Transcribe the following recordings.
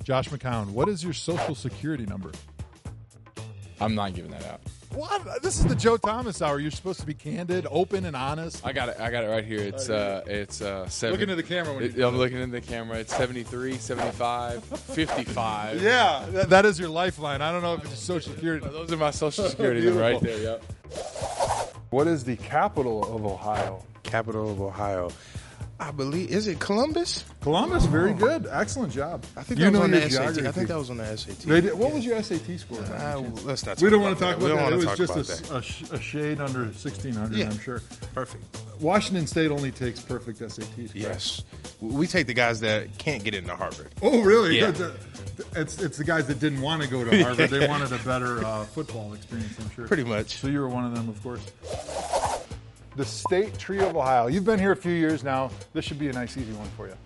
Josh McCown, what is your social security number? I'm not giving that out. What? This is the Joe Thomas Hour. You're supposed to be candid, open, and honest. I got it right here. It's 7. Look into the camera when I'm looking into the camera. It's 73, 75, 55. Yeah, that is your lifeline. I don't know if it's social security. Those are my social security number right there. Yep. What is the capital of Ohio? Capital of Ohio. I believe, is it Columbus? Columbus, very good. Excellent job. I think that was on the SAT. I think that was on the SAT. What was your SAT score? Let's not. We don't want to talk about that. It was talk just about a shade under 1,600, I'm sure. Perfect. Washington State only takes perfect SATs. Yes. We take the guys that can't get into Harvard. Oh, really? Yeah. It's the guys that didn't want to go to Harvard. They wanted a better football experience, I'm sure. Pretty much. So you were one of them, of course. The State Tree of Ohio. You've been here a few years now. This should be a nice, easy one for you.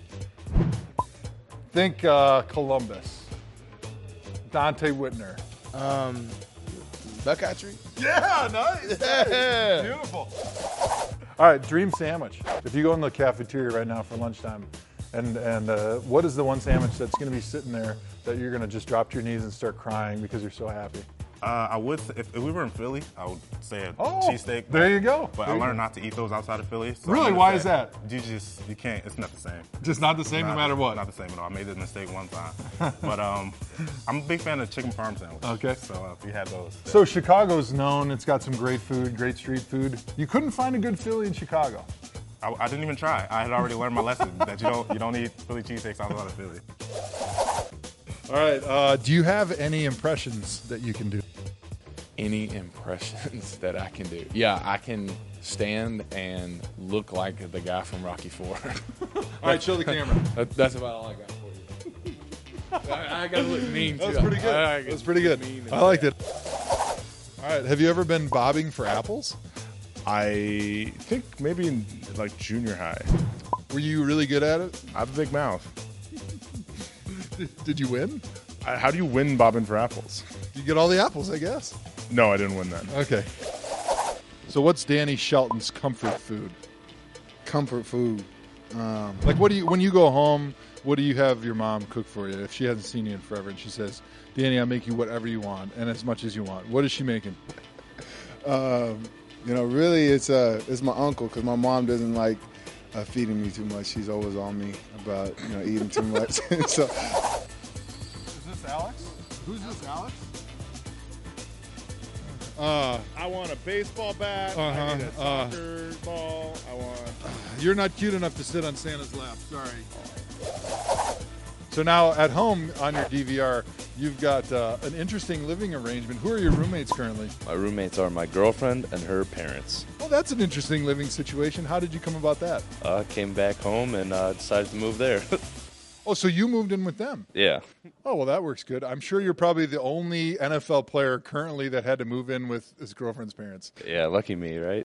Think Columbus. Dante Whitner. Buckeye Tree? Yeah, nice. Yeah. Beautiful. All right, dream sandwich. If you go in the cafeteria right now for lunchtime, and what is the one sandwich that's going to be sitting there that you're going to just drop to your knees and start crying because you're so happy? I would, if we were in Philly, I would say a cheesesteak. There you go. But I learned not to eat those outside of Philly. So really? Why is that? You can't. It's not the same. Just not the same no matter what? Not the same at all. I made this mistake one time. But I'm a big fan of chicken parm sandwich. Okay. So if you had those. So Chicago's known. It's got some great food, great street food. You couldn't find a good Philly in Chicago. I didn't even try. I had already learned my lesson that you don't eat Philly cheesesteaks outside of Philly. All right. Do you have any impressions that you can do? Any impressions that I can do? Yeah, I can stand and look like the guy from Rocky IV. All right, show the camera. That's about all I got for you. I got to look mean, too. That's pretty good. That's pretty good. I liked it. All right, have you ever been bobbing for apples? I think maybe in like junior high. Were you really good at it? I have a big mouth. Did you win? How do you win bobbing for apples? You get all the apples, I guess. No, I didn't win that. Okay. So what's Danny Shelton's comfort food? Comfort food. Like when you go home, what do you have your mom cook for you? If she hasn't seen you in forever and she says, Danny, I'll make you whatever you want and as much as you want. What is she making? Really it's my uncle because my mom doesn't like feeding me too much. She's always on me about, eating too much. So. Is this Alex? Who's this, Alex? I want a baseball bat. I need a soccer ball. You're not cute enough to sit on Santa's lap. Sorry. So now at home on your DVR, you've got an interesting living arrangement. Who are your roommates currently? My roommates are my girlfriend and her parents. Well, that's an interesting living situation. How did you come about that? Came back home and decided to move there. Oh, so you moved in with them? Yeah. Oh, well, that works good. I'm sure you're probably the only NFL player currently that had to move in with his girlfriend's parents. Yeah, lucky me, right?